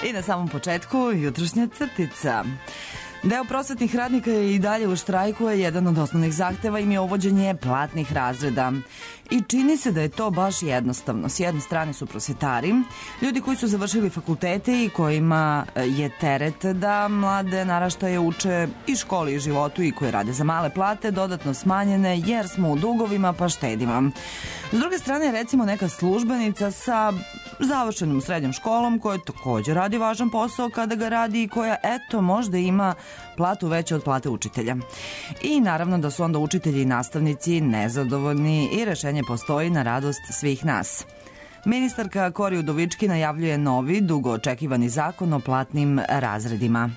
I na samom početku jutrošnja crtica. Deo prosvetnih radnika je i dalje u štrajku, a jedan od osnovnih zahteva im je uvođenje platnih razreda. I čini se da je to baš jednostavno. S jedne strane su prosvetari, ljudi koji su završili fakultete i kojima je teret da mlade naraštaje uče i školi i životu i koji rade za male plate dodatno smanjene jer smo u dugovima pa štedimo. S druge strane, recimo neka službenica sa završenom srednjom školom koja također radi važan posao kada ga radi i koja eto možda ima platu veću od plate učitelja. I naravno da su onda učitelji i nastavnici nezadovoljni i rešenje postoji na radost svih nas. Ministarka Kori Udovički najavljuje novi, dugo očekivani zakon o platnim razredima.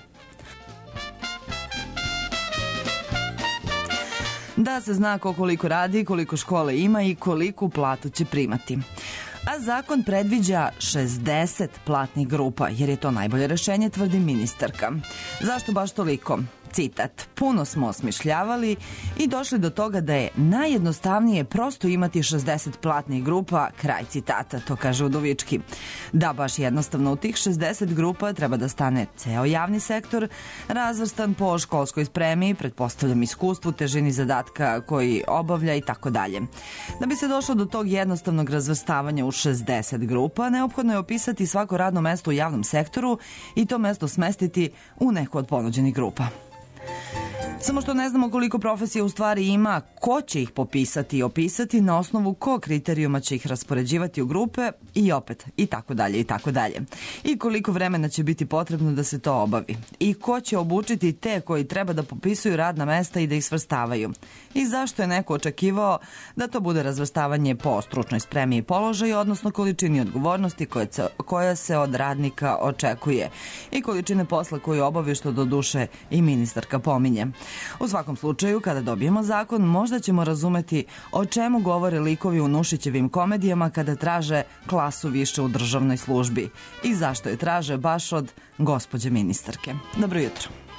Da se zna ko koliko radi, koliko škole ima i koliku platu će primati. A zakon predviđa 60 platnih grupa, jer je to najbolje rešenje, tvrdi ministarka. Zašto baš toliko? Citat, puno smo osmišljavali i došli do toga da je najjednostavnije prosto imati 60 platnih grupa, kraj citata, to kaže Udovički. Da, baš jednostavno u tih 60 grupa treba da stane ceo javni sektor, razvrstan po školskoj spremi, pretpostavljam iskustvu, težini zadatka koji obavlja i tako dalje. Da bi se došlo do tog jednostavnog razvrstavanja u 60 grupa, neophodno je opisati svako radno mesto u javnom sektoru i to mesto smestiti u neku od ponuđenih grupa. Samo što ne znamo koliko profesija u stvari ima, ko će ih popisati i opisati, na osnovu kog kriterijuma će ih raspoređivati u grupe i opet i tako dalje i tako dalje. I koliko vremena će biti potrebno da se to obavi. I ko će obučiti te koji treba da popisuju radna mesta i da ih svrstavaju. I zašto je neko očekivao da to bude razvrstavanje po stručnoj spremi i položaju, odnosno količini odgovornosti koja se od radnika očekuje i količine posla koju obavi, što do duše i ministarka pominje. U svakom slučaju, kada dobijemo zakon, možda ćemo razumeti o čemu govore likovi u Nušićevim komedijama kada traže klasu više u državnoj službi i zašto je traže baš od gospođe ministarke. Dobro jutro.